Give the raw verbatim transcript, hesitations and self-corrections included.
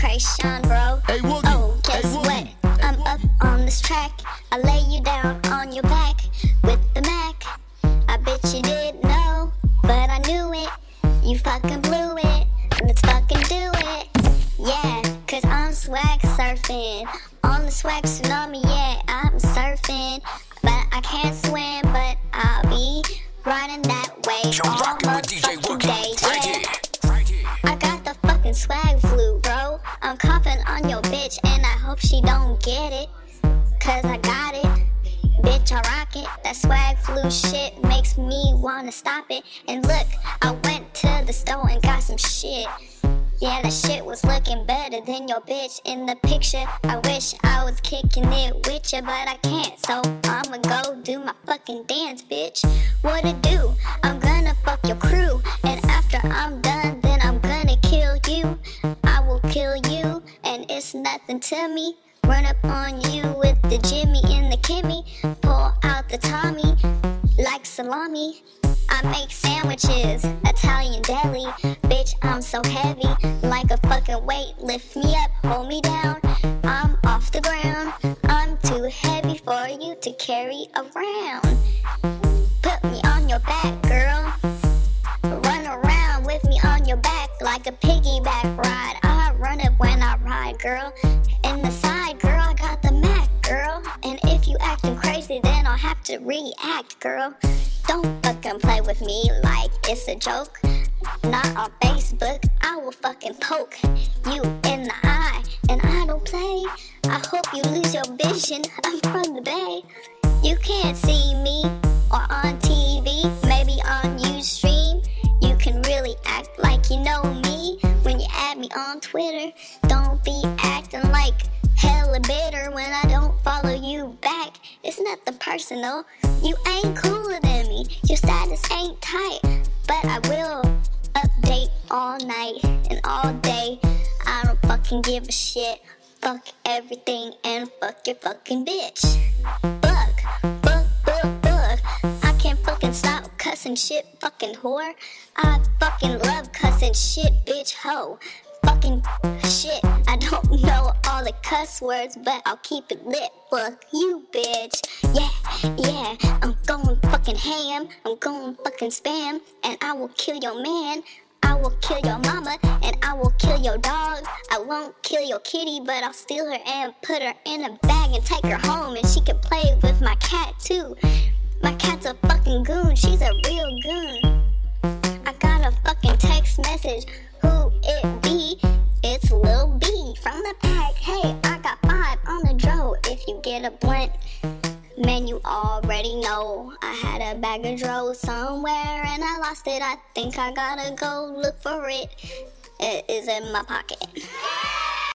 Krayshawn, bro. Hey, Woogie. Oh, guess Hey, Woogie. what? I'm up on this track. I lay you down on your back with the Mac. I bet you didn't know, but I knew it. You fucking blew it. Let's fucking do it. Yeah, cause I'm swag surfing. On the swag tsunami, yeah, I'm surfing. But I can't swim, but I'll be riding that way You're all rocking with D J motherfucking Woogie. day, Right yeah. here. Right here. I got the fucking swag flu, bro. I'm coughing on your bitch and I hope she don't get it. Cause I got it. Bitch, I rock it. That swag flu shit makes me wanna stop it. And look, I went to the store and got some shit. Yeah, that shit was looking better than your bitch in the picture. I wish I was kicking it with ya, but I can't. So I'ma go do my fucking dance, bitch. What it do? I'm gonna fuck your crew. And after I'm done, then I'm gonna kill you. I will kill you, and it's nothing to me. Run up on you with the Jimmy and the Kimmy. Pull out the Tommy like salami. I make sandwiches, Italian deli. Bitch, I'm so heavy, like a fucking weight. Lift me up, hold me down. I'm off the ground. I'm too heavy for you to carry around. Put me on your back, girl. Run around with me on your back like a piggyback ride. I run it when I ride, girl. In the side, girl, I got the Mac, girl. And if you acting crazy, then I'll have to react, girl. Don't fucking play with me like it's a joke. Not on Facebook, I will fucking poke you in the eye. And I don't play. I hope you lose your vision. I'm from the Bay. You can't see me or on T V, maybe on Ustream. You can really act like you know me when you add me on Twitter. Don't be acting like hella bitter when I don't follow you back. It's nothing personal. You ain't cooler than me. Your status ain't tight. But I will update all night and all day. I don't fucking give a shit. Fuck everything and fuck your fucking bitch. Fuck, fuck, fuck, fuck. I can't fucking stop cussing shit, fucking whore. I fucking love cussing shit, bitch, hoe. Fucking shit. I don't know all the cuss words, but I'll keep it lit. Fuck you, bitch. Yeah, yeah. I'm going fucking ham. I'm going fucking spam. And I will kill your man. I will kill your mama. And I will kill your dog. I won't kill your kitty, but I'll steal her and put her in a bag and take her home. And she can play with my cat too. My cat's a fucking goon. She's a real goon. I got a fucking text message. Who it be? It's Lil B from the pack. Hey, I got five on the dro. If you get a blunt, man, you already know. I had a bag of dro somewhere and I lost it. I think I gotta go look for it. It is in my pocket.